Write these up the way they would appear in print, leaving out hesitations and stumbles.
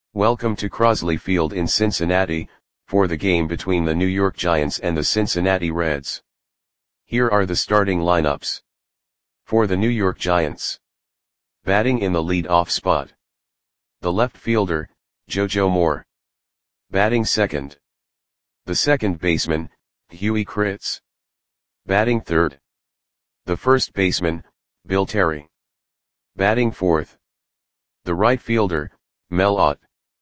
Welcome to Crosley Field in Cincinnati, for the game between the New York Giants and the Cincinnati Reds. Here are the starting lineups. For the New York Giants. Batting in the lead-off spot. The left fielder, JoJo Moore. Batting second. The second baseman, Huey Kritz. Batting third. The first baseman, Bill Terry. Batting fourth. The right fielder, Mel Ott.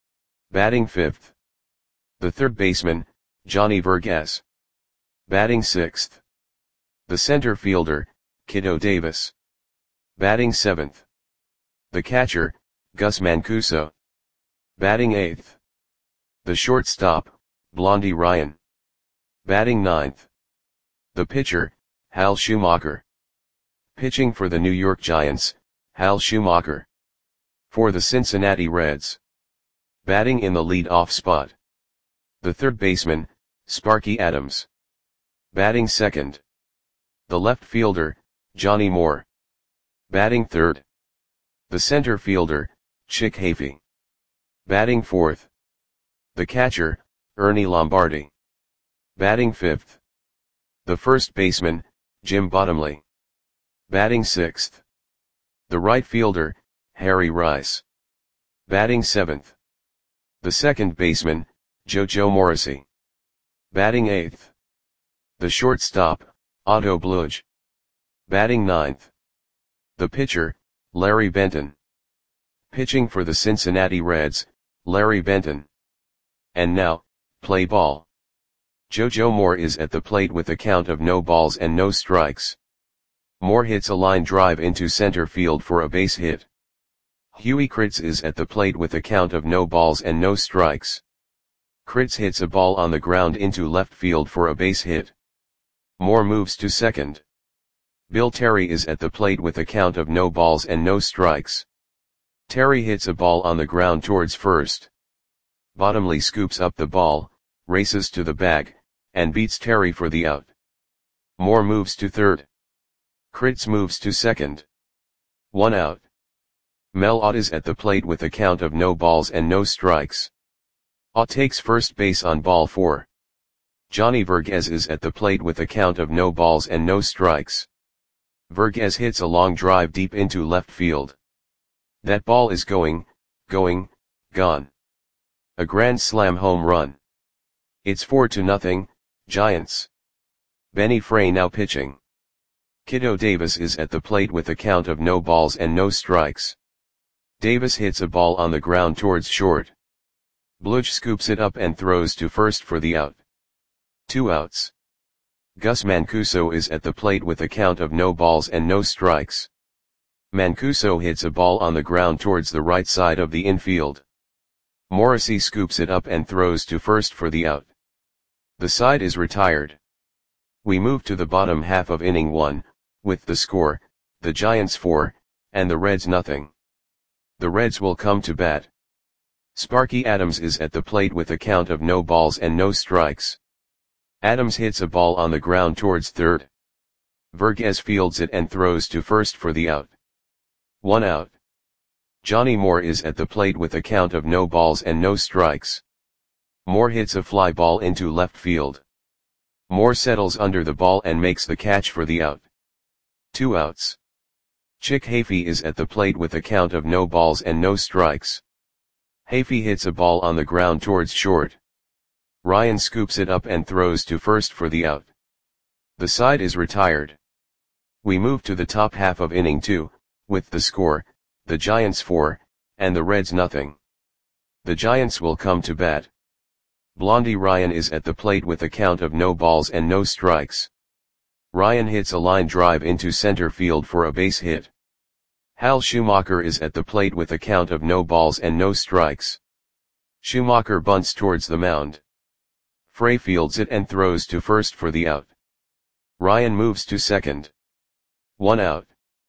Batting fifth. The third baseman, Johnny Vergas. Batting sixth. The center fielder, Kiddo Davis. Batting seventh. The catcher, Gus Mancuso. Batting eighth. The shortstop, Blondie Ryan. Batting ninth. The pitcher, Hal Schumacher. Pitching for the New York Giants, Hal Schumacher. For the Cincinnati Reds. Batting in the lead-off spot. The third baseman, Sparky Adams. Batting second. The left fielder, Johnny Moore. Batting third. The center fielder, Chick Hafey. Batting fourth. The catcher, Ernie Lombardi. Batting fifth. The first baseman, Jim Bottomley. Batting sixth. The right fielder, Harry Rice. Batting seventh. The second baseman, JoJo Morrissey. Batting eighth. The shortstop, Otto Bludge. Batting ninth. The pitcher, Larry Benton. Pitching for the Cincinnati Reds, Larry Benton. And now, play ball. JoJo Moore is at the plate with a count of no balls and no strikes. Moore hits a line drive into center field for a base hit. Huey Kritz is at the plate with a count of no balls and no strikes. Kritz hits a ball on the ground into left field for a base hit. Moore moves to second. Bill Terry is at the plate with a count of no balls and no strikes. Terry hits a ball on the ground towards first. Bottomley scoops up the ball, races to the bag, and beats Terry for the out. Moore moves to third. Kritz moves to second. 1 out. Mel Ott is at the plate with a count of no balls and no strikes. Ott takes first base on ball 4. Johnny Vergas is at the plate with a count of no balls and no strikes. Vergas hits a long drive deep into left field. That ball is gone. A grand slam home run. It's 4-0, Giants. Benny Frey now pitching. Kiddo Davis is at the plate with a count of no balls and no strikes. Davis hits a ball on the ground towards short. Bludge scoops it up and throws to first for the out. 2 outs. Gus Mancuso is at the plate with a count of no balls and no strikes. Mancuso hits a ball on the ground towards the right side of the infield. Morrissey scoops it up and throws to first for the out. The side is retired. We move to the bottom half of inning 1, with the score, the Giants 4, and the Reds nothing. The Reds will come to bat. Sparky Adams is at the plate with a count of no balls and no strikes. Adams hits a ball on the ground towards third. Vergas fields it and throws to first for the out. 1 out. Johnny Moore is at the plate with a count of no balls and no strikes. Moore hits a fly ball into left field. Moore settles under the ball and makes the catch for the out. 2 outs. Chick Hafey is at the plate with a count of no balls and no strikes. Hafey hits a ball on the ground towards short. Ryan scoops it up and throws to first for the out. The side is retired. We move to the top half of inning 2, with the score, the Giants 4, and the Reds nothing. The Giants will come to bat. Blondie Ryan is at the plate with a count of no balls and no strikes. Ryan hits a line drive into center field for a base hit. Hal Schumacher is at the plate with a count of no balls and no strikes. Schumacher bunts towards the mound. Frey fields it and throws to first for the out. Ryan moves to second. 1 out.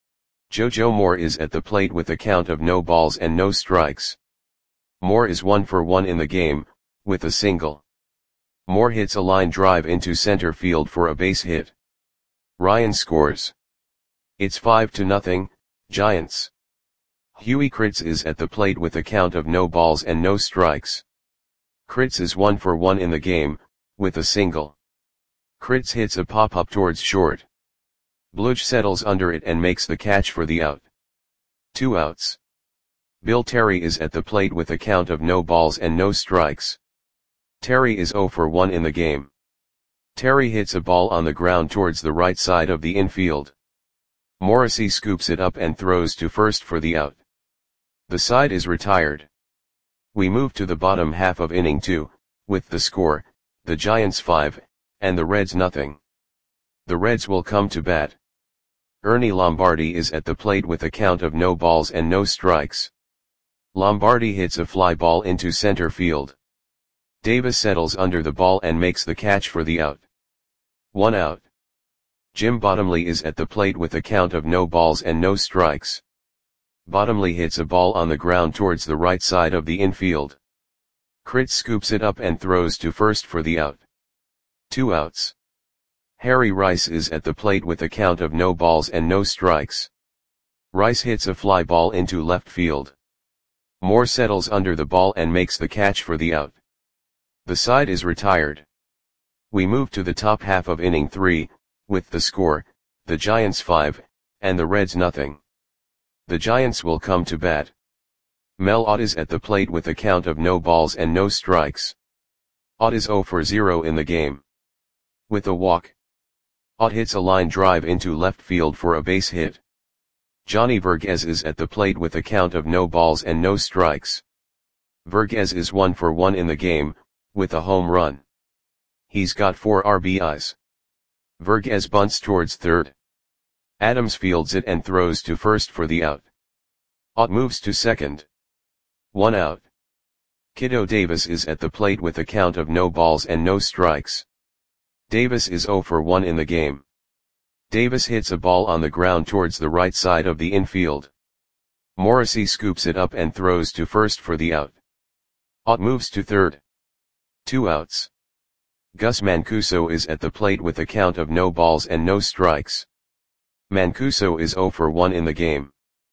JoJo Moore is at the plate with a count of no balls and no strikes. Moore is 1 for 1 in the game, with a single. Moore hits a line drive into center field for a base hit. Ryan scores. It's 5-0, Giants. Huey Kritz is at the plate with a count of no balls and no strikes. Kritz is 1 for 1 in the game, with a single. Kritz hits a pop-up towards short. Bludge settles under it and makes the catch for the out. 2 outs. Bill Terry is at the plate with a count of no balls and no strikes. Terry is 0 for 1 in the game. Terry hits a ball on the ground towards the right side of the infield. Morrissey scoops it up and throws to first for the out. The side is retired. We move to the bottom half of inning 2, with the score, the Giants 5, and the Reds nothing. The Reds will come to bat. Ernie Lombardi is at the plate with a count of no balls and no strikes. Lombardi hits a fly ball into center field. Davis settles under the ball and makes the catch for the out. 1 out. Jim Bottomley is at the plate with a count of no balls and no strikes. Bottomley hits a ball on the ground towards the right side of the infield. Kritz scoops it up and throws to first for the out. 2 outs. Harry Rice is at the plate with a count of no balls and no strikes. Rice hits a fly ball into left field. Moore settles under the ball and makes the catch for the out. The side is retired. We move to the top half of inning 3, with the score, the Giants 5, and the Reds nothing. The Giants will come to bat. Mel Ott is at the plate with a count of no balls and no strikes. Ott is 0 for 0 in the game. With a walk, Ott hits a line drive into left field for a base hit. Johnny Verghese is at the plate with a count of no balls and no strikes. Verghese is 1 for 1 in the game, with a home run. He's got 4 RBIs. Verghese bunts towards third. Adams fields it and throws to first for the out. Ott moves to second. 1 out. Kiddo Davis is at the plate with a count of no balls and no strikes. Davis is 0 for 1 in the game. Davis hits a ball on the ground towards the right side of the infield. Morrissey scoops it up and throws to first for the out. Ott moves to third. 2 outs. Gus Mancuso is at the plate with a count of no balls and no strikes. Mancuso is 0 for 1 in the game.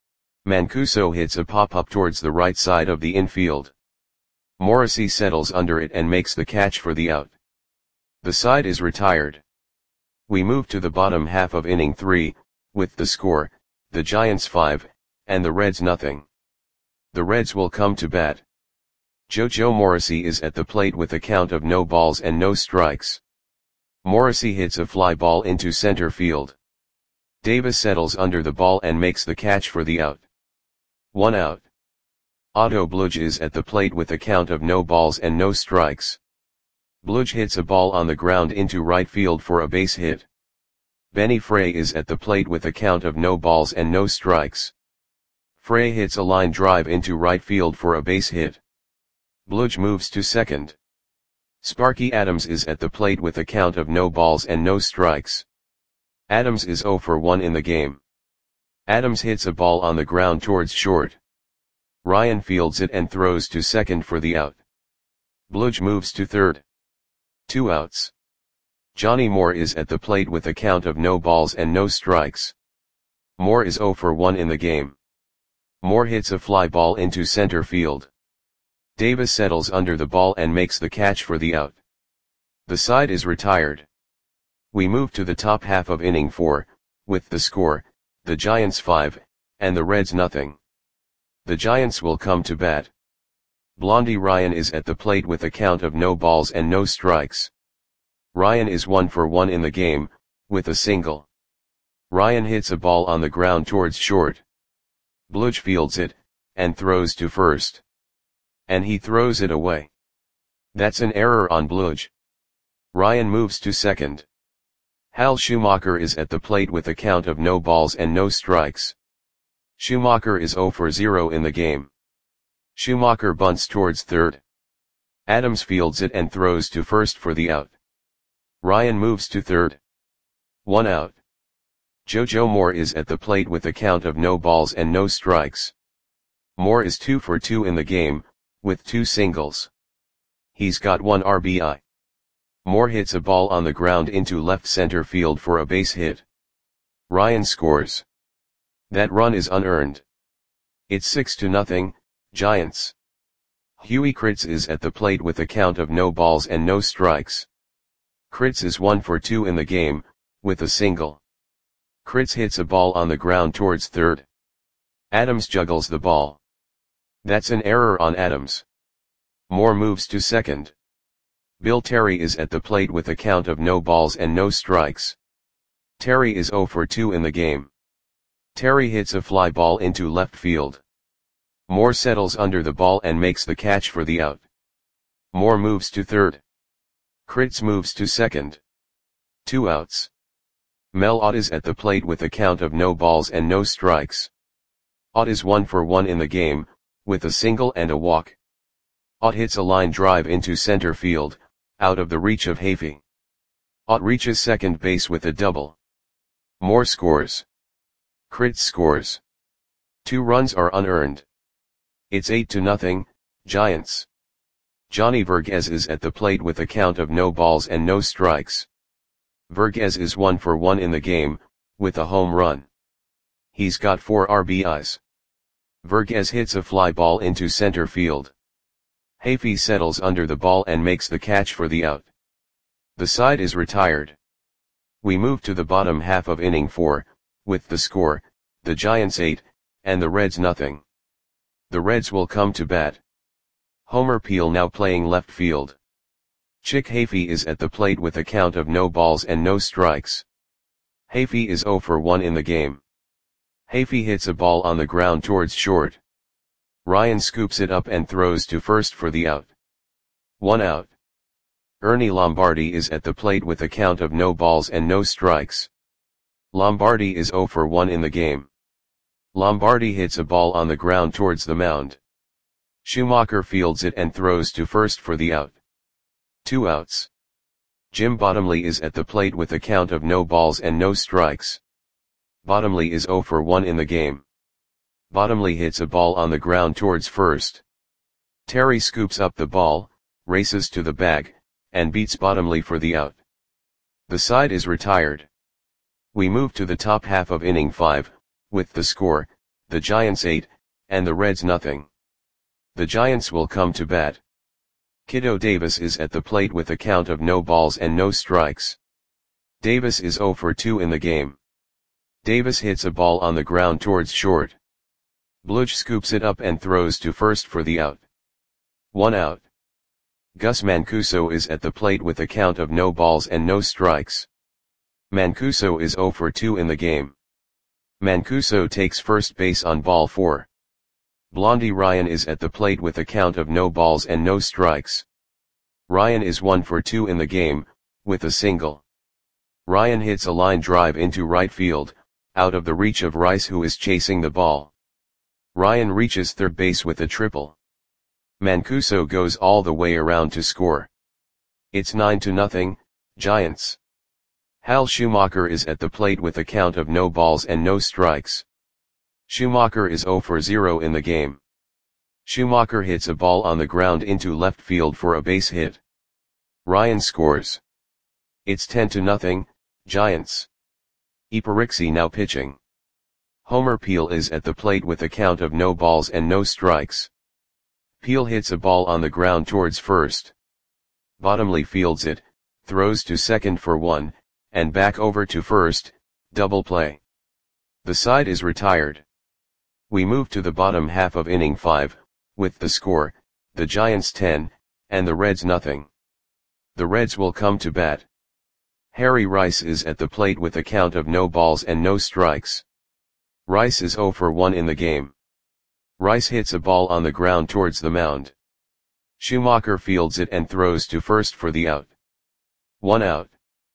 Mancuso hits a pop-up towards the right side of the infield. Morrissey settles under it and makes the catch for the out. The side is retired. We move to the bottom half of inning 3, with the score, the Giants 5, and the Reds nothing. The Reds will come to bat. JoJo Morrissey is at the plate with a count of no balls and no strikes. Morrissey hits a fly ball into center field. Davis settles under the ball and makes the catch for the out. 1 out. Otto Bludge is at the plate with a count of no balls and no strikes. Bludge hits a ball on the ground into right field for a base hit. Benny Frey is at the plate with a count of no balls and no strikes. Frey hits a line drive into right field for a base hit. Bludge moves to second. Sparky Adams is at the plate with a count of no balls and no strikes. Adams is 0 for 1 in the game. Adams hits a ball on the ground towards short. Ryan fields it and throws to second for the out. Bludge moves to third. 2 outs. Johnny Moore is at the plate with a count of no balls and no strikes. Moore is 0 for 1 in the game. Moore hits a fly ball into center field. Davis settles under the ball and makes the catch for the out. The side is retired. We move to the top half of inning 4, with the score, the Giants 5, and the Reds nothing. The Giants will come to bat. Blondie Ryan is at the plate with a count of no balls and no strikes. Ryan is 1 for 1 in the game, with a single. Ryan hits a ball on the ground towards short. Bludge fields it, and throws to first. And he throws it away. That's an error on Bludge. Ryan moves to second. Hal Schumacher is at the plate with a count of no balls and no strikes. Schumacher is 0 for 0 in the game. Schumacher bunts towards third. Adams fields it and throws to first for the out. Ryan moves to third. 1 out. JoJo Moore is at the plate with a count of no balls and no strikes. Moore is 2 for 2 in the game, with 2 singles. He's got 1 RBI. Moore hits a ball on the ground into left center field for a base hit. Ryan scores. That run is unearned. It's 6-0, Giants. Huey Kritz is at the plate with a count of no balls and no strikes. Kritz is 1 for 2 in the game, with a single. Kritz hits a ball on the ground towards third. Adams juggles the ball. That's an error on Adams. Moore moves to second. Bill Terry is at the plate with a count of no balls and no strikes. Terry is 0 for 2 in the game. Terry hits a fly ball into left field. Moore settles under the ball and makes the catch for the out. Moore moves to third. Kritz moves to second. 2 outs. Mel Ott is at the plate with a count of no balls and no strikes. Ott is 1 for 1 in the game, with a single and a walk. Ott hits a line drive into center field, out of the reach of Hafey. Ott reaches second base with a double. Moore scores. Kritz scores. 2 runs are unearned. It's 8-0, Giants. Johnny Verghese is at the plate with a count of no balls and no strikes. Verghese is 1 for 1 in the game, with a home run. He's got 4 RBIs. Verghese hits a fly ball into center field. Hafey settles under the ball and makes the catch for the out. The side is retired. We move to the bottom half of inning 4, with the score, the Giants 8, and the Reds nothing. The Reds will come to bat. Homer Peel now playing left field. Chick Hafey is at the plate with a count of no balls and no strikes. Hafey is 0 for 1 in the game. Hafey hits a ball on the ground towards short. Ryan scoops it up and throws to first for the out. 1 out. Ernie Lombardi is at the plate with a count of no balls and no strikes. Lombardi is 0 for 1 in the game. Lombardi hits a ball on the ground towards the mound. Schumacher fields it and throws to first for the out. 2 outs. Jim Bottomley is at the plate with a count of no balls and no strikes. Bottomley is 0 for 1 in the game. Bottomley hits a ball on the ground towards first. Terry scoops up the ball, races to the bag, and beats Bottomley for the out. The side is retired. We move to the top half of inning 5, with the score, the Giants 8, and the Reds nothing. The Giants will come to bat. Kiddo Davis is at the plate with a count of no balls and no strikes. Davis is 0 for 2 in the game. Davis hits a ball on the ground towards short. Bludge scoops it up and throws to first for the out. 1 out. Gus Mancuso is at the plate with a count of no balls and no strikes. Mancuso is 0 for 2 in the game. Mancuso takes first base on ball 4. Blondie Ryan is at the plate with a count of no balls and no strikes. Ryan is 1 for 2 in the game, with a single. Ryan hits a line drive into right field, out of the reach of Rice who is chasing the ball. Ryan reaches third base with a triple. Mancuso goes all the way around to score. It's 9-0, Giants. Hal Schumacher is at the plate with a count of no balls and no strikes. Schumacher is 0 for 0 in the game. Schumacher hits a ball on the ground into left field for a base hit. Ryan scores. It's 10-0, Giants. Iparixi now pitching. Homer Peel is at the plate with a count of no balls and no strikes. Peel hits a ball on the ground towards first. Bottomley fields it, throws to second for 1, and back over to first, double play. The side is retired. We move to the bottom half of inning 5, with the score, the Giants 10, and the Reds nothing. The Reds will come to bat. Harry Rice is at the plate with a count of no balls and no strikes. Rice is 0 for 1 in the game. Rice hits a ball on the ground towards the mound. Schumacher fields it and throws to first for the out. 1 out.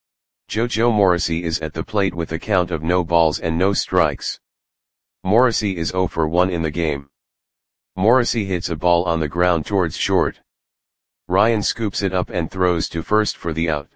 JoJo Morrissey is at the plate with a count of no balls and no strikes. Morrissey is 0 for 1 in the game. Morrissey hits a ball on the ground towards short. Ryan scoops it up and throws to first for the out.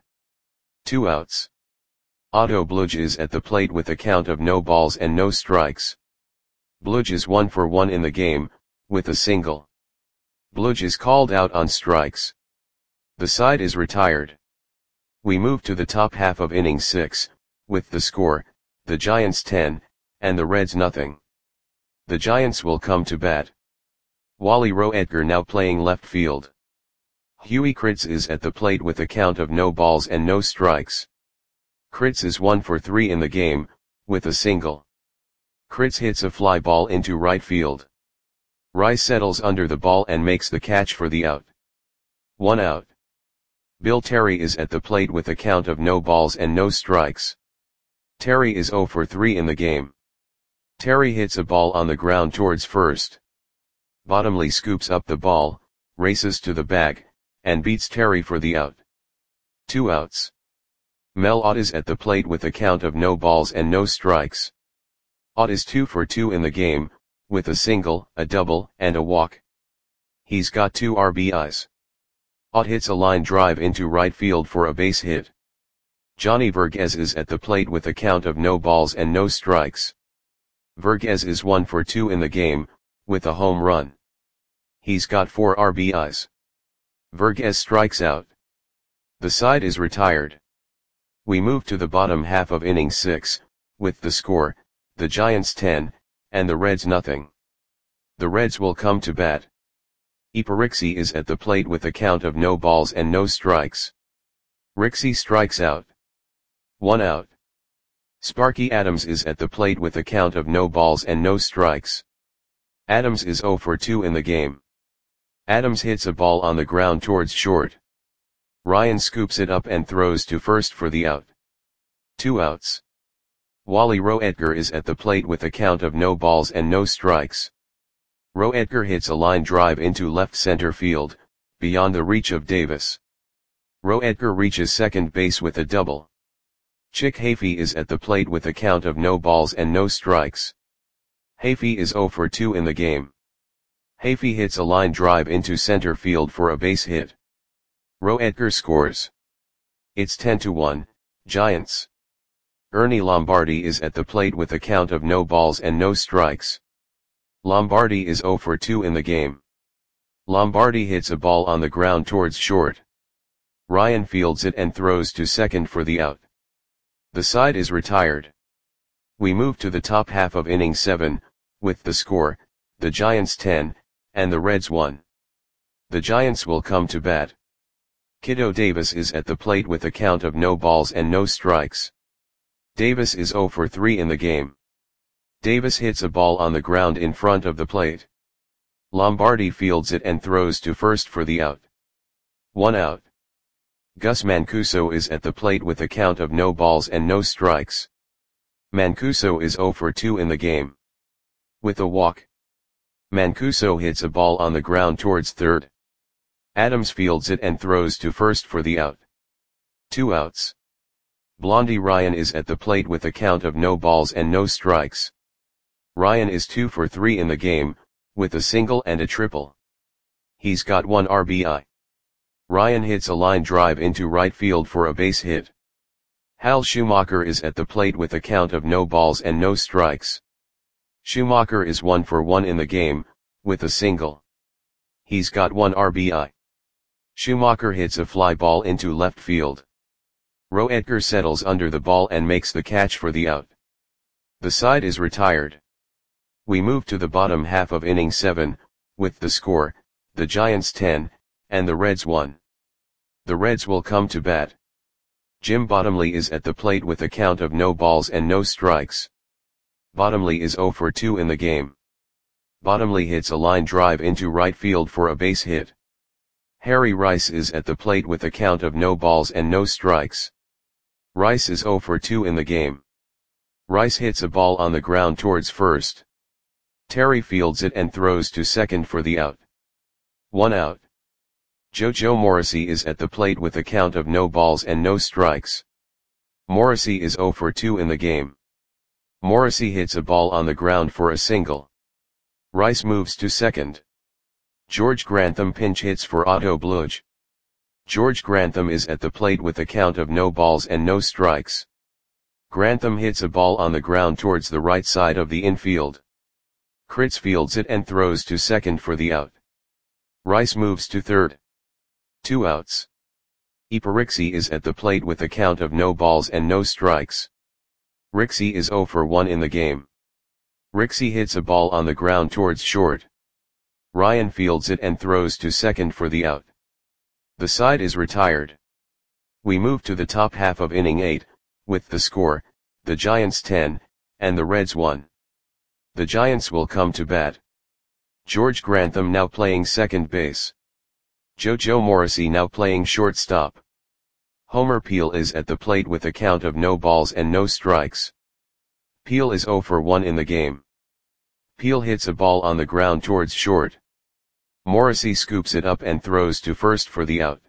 2 outs. Otto Bludge is at the plate with a count of no balls and no strikes. Bludge is 1 for 1 in the game, with a single. Bludge is called out on strikes. The side is retired. We move to the top half of inning 6, with the score, the Giants 10, and the Reds nothing. The Giants will come to bat. Wally Roedger now playing left field. Huey Kritz is at the plate with a count of no balls and no strikes. Kritz is 1 for 3 in the game, with a single. Kritz hits a fly ball into right field. Rice settles under the ball and makes the catch for the out. 1 out. Bill Terry is at the plate with a count of no balls and no strikes. Terry is 0 for 3 in the game. Terry hits a ball on the ground towards first. Bottomley scoops up the ball, races to the bag, and beats Terry for the out. 2 outs. Mel Ott is at the plate with a count of no balls and no strikes. Ott is 2 for 2 in the game, with a single, a double, and a walk. He's got 2 RBIs. Ott hits a line drive into right field for a base hit. Johnny Verghese is at the plate with a count of no balls and no strikes. Verghese is 1 for 2 in the game, with a home run. He's got 4 RBIs. Verghese strikes out. The side is retired. We move to the bottom half of inning 6, with the score, the Giants 10, and the Reds nothing. The Reds will come to bat. Iparixi is at the plate with a count of no balls and no strikes. Rixey strikes out. 1 out. Sparky Adams is at the plate with a count of no balls and no strikes. Adams is 0 for 2 in the game. Adams hits a ball on the ground towards short. Ryan scoops it up and throws to first for the out. 2 outs. Wally Roedger is at the plate with a count of no balls and no strikes. Roedger hits a line drive into left center field, beyond the reach of Davis. Roedger reaches second base with a double. Chick Hafey is at the plate with a count of no balls and no strikes. Hafey is 0 for 2 in the game. Hafey hits a line drive into center field for a base hit. Roedger scores. It's 10-1, Giants. Ernie Lombardi is at the plate with a count of no balls and no strikes. Lombardi is 0 for 2 in the game. Lombardi hits a ball on the ground towards short. Ryan fields it and throws to second for the out. The side is retired. We move to the top half of inning 7, with the score, the Giants 10, and the Reds 1. The Giants will come to bat. Kiddo Davis is at the plate with a count of no balls and no strikes. Davis is 0 for 3 in the game. Davis hits a ball on the ground in front of the plate. Lombardi fields it and throws to first for the out. 1 out. Gus Mancuso is at the plate with a count of no balls and no strikes. Mancuso is 0 for 2 in the game. With a walk. Mancuso hits a ball on the ground towards third. Adams fields it and throws to first for the out. 2 outs. Blondie Ryan is at the plate with a count of no balls and no strikes. Ryan is 2 for 3 in the game, with a single and a triple. He's got 1 RBI. Ryan hits a line drive into right field for a base hit. Hal Schumacher is at the plate with a count of no balls and no strikes. Schumacher is 1 for 1 in the game, with a single. He's got 1 RBI. Schumacher hits a fly ball into left field. Roedger settles under the ball and makes the catch for the out. The side is retired. We move to the bottom half of inning 7, with the score, the Giants 10, and the Reds 1. The Reds will come to bat. Jim Bottomley is at the plate with a count of no balls and no strikes. Bottomley is 0 for 2 in the game. Bottomley hits a line drive into right field for a base hit. Harry Rice is at the plate with a count of no balls and no strikes. Rice is 0 for 2 in the game. Rice hits a ball on the ground towards first. Terry fields it and throws to second for the out. 1 out. JoJo Morrissey is at the plate with a count of no balls and no strikes. Morrissey is 0 for 2 in the game. Morrissey hits a ball on the ground for a single. Rice moves to second. George Grantham pinch hits for Otto Bludge. George Grantham is at the plate with a count of no balls and no strikes. Grantham hits a ball on the ground towards the right side of the infield. Kritz fields it and throws to second for the out. Rice moves to third. 2 outs. Iparixi is at the plate with a count of no balls and no strikes. Rixey is 0 for 1 in the game. Rixey hits a ball on the ground towards short. Ryan fields it and throws to second for the out. The side is retired. We move to the top half of inning 8, with the score, the Giants 10, and the Reds 1. The Giants will come to bat. George Grantham now playing second base. JoJo Morrissey now playing shortstop. Homer Peel is at the plate with a count of no balls and no strikes. Peel is 0 for 1 in the game. Peel hits a ball on the ground towards short. Morrissey scoops it up and throws to first for the out.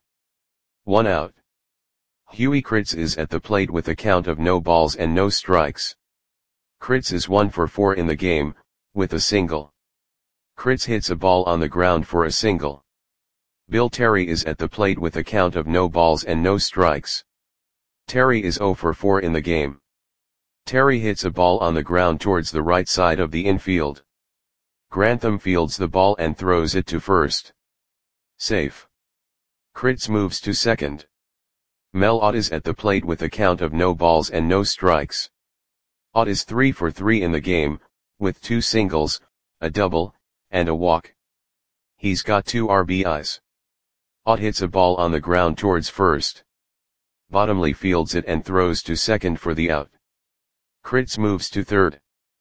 1 out. Huey Kritz is at the plate with a count of no balls and no strikes. Kritz is 1 for 4 in the game, with a single. Kritz hits a ball on the ground for a single. Bill Terry is at the plate with a count of no balls and no strikes. Terry is 0 for 4 in the game. Terry hits a ball on the ground towards the right side of the infield. Grantham fields the ball and throws it to first. Safe. Kritz moves to second. Mel Ott is at the plate with a count of no balls and no strikes. Ott is 3 for 3 in the game, with 2 singles, a double, and a walk. He's got 2 RBIs. Ott hits a ball on the ground towards first. Bottomley fields it and throws to second for the out. Kritz moves to third.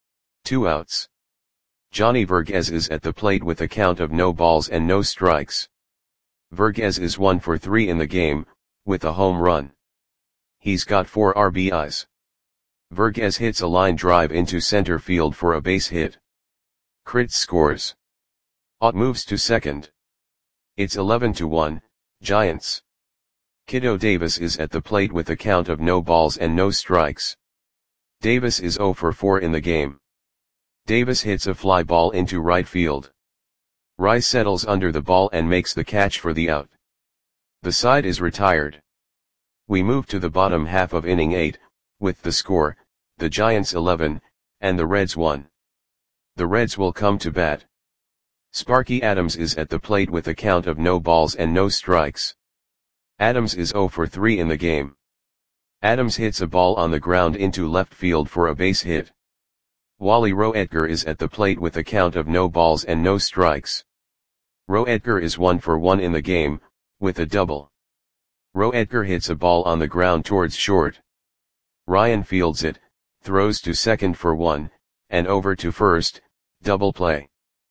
2 outs. Johnny Verghese is at the plate with a count of no balls and no strikes. Verghese is 1 for 3 in the game, with a home run. He's got 4 RBIs. Verghese hits a line drive into center field for a base hit. Kritz scores. Ott moves to second. It's 11-1, Giants. Kiddo Davis is at the plate with a count of no balls and no strikes. Davis is 0 for 4 in the game. Davis hits a fly ball into right field. Rice settles under the ball and makes the catch for the out. The side is retired. We move to the bottom half of inning 8, with the score, the Giants 11, and the Reds 1. The Reds will come to bat. Sparky Adams is at the plate with a count of no balls and no strikes. Adams is 0 for 3 in the game. Adams hits a ball on the ground into left field for a base hit. Wally Roetger is at the plate with a count of no balls and no strikes. Roetger is 1 for 1 in the game, with a double. Roetger hits a ball on the ground towards short. Ryan fields it, throws to second for 1, and over to first, double play.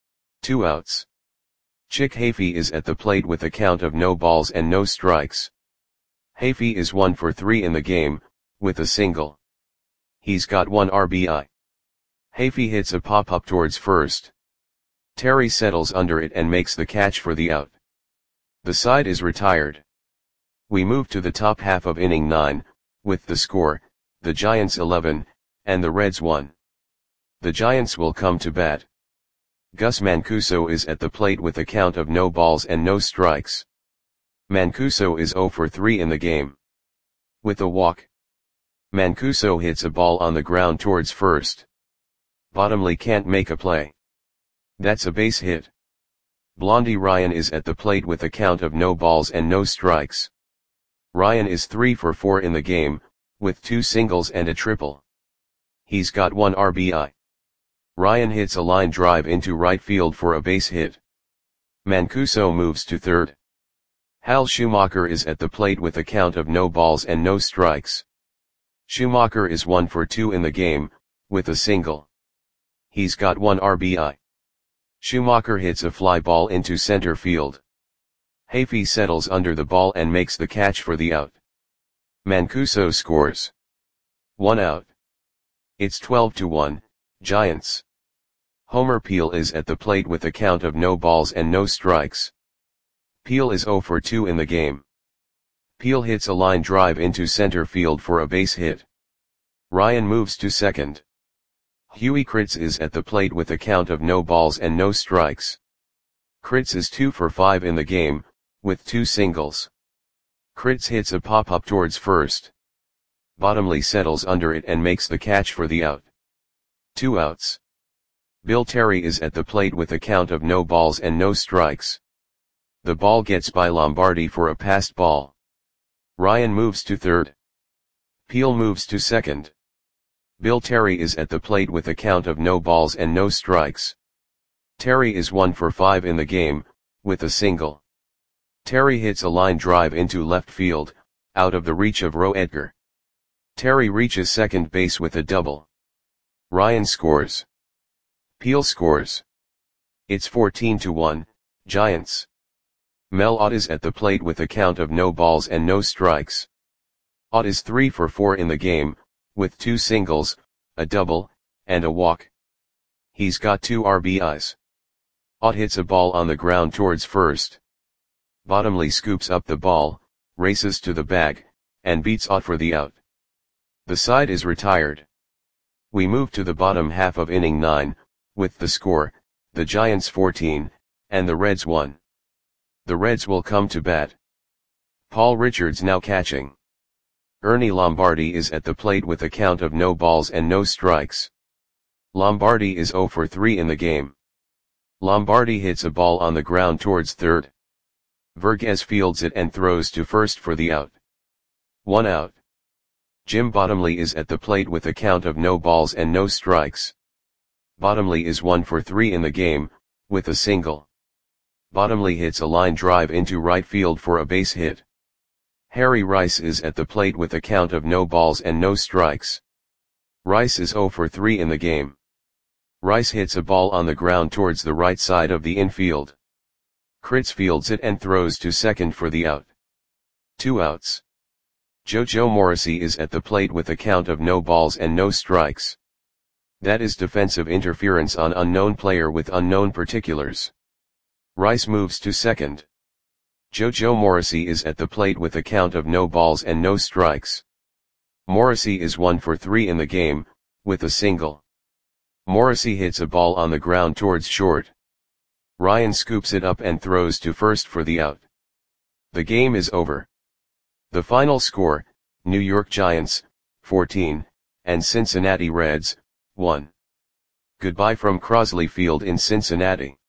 2 outs. Chick Hafey is at the plate with a count of no balls and no strikes. Hafey is 1 for 3 in the game, with a single. He's got 1 RBI. Hafey hits a pop-up towards first. Terry settles under it and makes the catch for the out. The side is retired. We move to the top half of inning 9, with the score, the Giants 11, and the Reds 1. The Giants will come to bat. Gus Mancuso is at the plate with a count of no balls and no strikes. Mancuso is 0 for 3 in the game. With a walk. Mancuso hits a ball on the ground towards first. Bottomley can't make a play. That's a base hit. Blondie Ryan is at the plate with a count of no balls and no strikes. Ryan is 3 for 4 in the game, with 2 singles and a triple. He's got 1 RBI. Ryan hits a line drive into right field for a base hit. Mancuso moves to third. Hal Schumacher is at the plate with a count of no balls and no strikes. Schumacher is 1 for 2 in the game, with a single. He's got 1 RBI. Schumacher hits a fly ball into center field. Hafey settles under the ball and makes the catch for the out. Mancuso scores. 1 out. It's 12-1, Giants. Homer Peel is at the plate with a count of no balls and no strikes. Peel is 0 for 2 in the game. Peel hits a line drive into center field for a base hit. Ryan moves to second. Huey Kritz is at the plate with a count of no balls and no strikes. Kritz is 2 for 5 in the game, with 2 singles. Kritz hits a pop-up towards first. Bottomley settles under it and makes the catch for the out. 2 outs. Bill Terry is at the plate with a count of no balls and no strikes. The ball gets by Lombardi for a passed ball. Ryan moves to third. Peel moves to second. Bill Terry is at the plate with a count of no balls and no strikes. Terry is 1 for 5 in the game, with a single. Terry hits a line drive into left field, out of the reach of Roe Edgar. Terry reaches second base with a double. Ryan scores. Peel scores. It's 14-1, Giants. Mel Ott is at the plate with a count of no balls and no strikes. Ott is 3 for 4 in the game, with 2 singles, a double, and a walk. He's got 2 RBIs. Ott hits a ball on the ground towards first. Bottomley scoops up the ball, races to the bag, and beats Ott for the out. The side is retired. We move to the bottom half of inning 9, with the score, the Giants 14, and the Reds 1. The Reds will come to bat. Paul Richards now catching. Ernie Lombardi is at the plate with a count of no balls and no strikes. Lombardi is 0 for 3 in the game. Lombardi hits a ball on the ground towards third. Vergez fields it and throws to first for the out. 1 out. Jim Bottomley is at the plate with a count of no balls and no strikes. Bottomley is 1 for 3 in the game, with a single. Bottomley hits a line drive into right field for a base hit. Harry Rice is at the plate with a count of no balls and no strikes. Rice is 0 for 3 in the game. Rice hits a ball on the ground towards the right side of the infield. Kritz fields it and throws to second for the out. 2 outs. JoJo Morrissey is at the plate with a count of no balls and no strikes. That is defensive interference on unknown player with unknown particulars. Rice moves to second. JoJo Morrissey is at the plate with a count of no balls and no strikes. Morrissey is 1 for 3 in the game, with a single. Morrissey hits a ball on the ground towards short. Ryan scoops it up and throws to first for the out. The game is over. The final score, New York Giants, 14, and Cincinnati Reds, 1. Goodbye from Crosley Field in Cincinnati.